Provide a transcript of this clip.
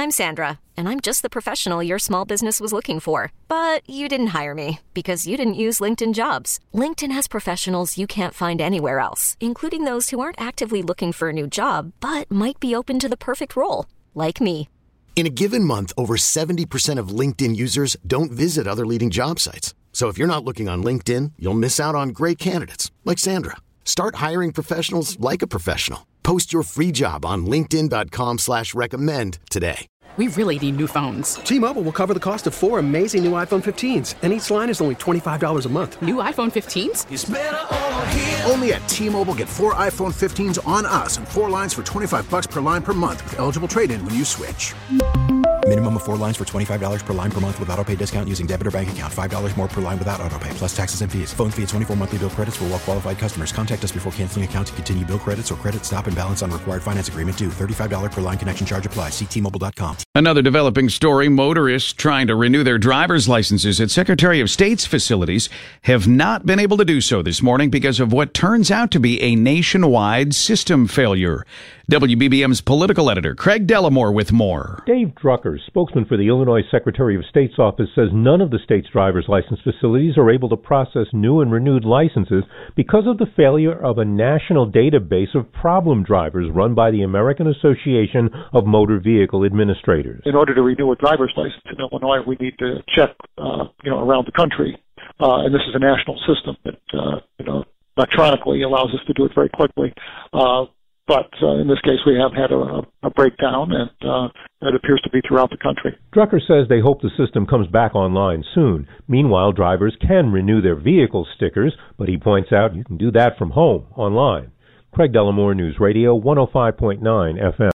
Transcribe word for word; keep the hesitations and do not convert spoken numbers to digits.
I'm Sandra, and I'm just the professional your small business was looking for. But you didn't hire me because you didn't use LinkedIn Jobs. LinkedIn has professionals you can't find anywhere else, including those who aren't actively looking for a new job, but might be open to the perfect role, like me. In a given month, over seventy percent of LinkedIn users don't visit other leading job sites. So if you're not looking on LinkedIn, you'll miss out on great candidates like Sandra. Start hiring professionals like a professional. Post your free job on linkedin.com slash recommend today. We really need new phones. T-Mobile will cover the cost of four amazing new iPhone fifteens, and each line is only twenty-five dollars a month. New iPhone fifteens? It's better over here. Only at T-Mobile, get four iPhone fifteens on us and four lines for twenty-five bucks per line per month with eligible trade-in when you switch. Minimum of four lines for twenty-five dollars per line per month with autopay discount using debit or bank account. five dollars more per line without autopay, plus taxes and fees. Phone fee at twenty-four monthly bill credits for well-qualified customers. Contact us before canceling account to continue bill credits or credit stop and balance on required finance agreement due. thirty-five dollars per line connection charge applies. See T Mobile dot com. Another developing story, motorists trying to renew their driver's licenses at Secretary of State's facilities have not been able to do so this morning because of what turns out to be a nationwide system failure. W B B M's political editor, Craig Dellimore, with more. Dave Drucker, spokesman for the Illinois Secretary of State's office, says none of the state's driver's license facilities are able to process new and renewed licenses because of the failure of a national database of problem drivers run by the American Association of Motor Vehicle Administrators. In order to renew a driver's license in Illinois, we need to check, uh, you know, around the country, uh, and this is a national system that, uh, you know, electronically allows us to do it very quickly. Uh, But uh, in this case, we have had a, a breakdown, and uh, it appears to be throughout the country. Drucker says they hope the system comes back online soon. Meanwhile, drivers can renew their vehicle stickers, but he points out you can do that from home, online. Craig Dellimore, News Radio, one oh five point nine F M.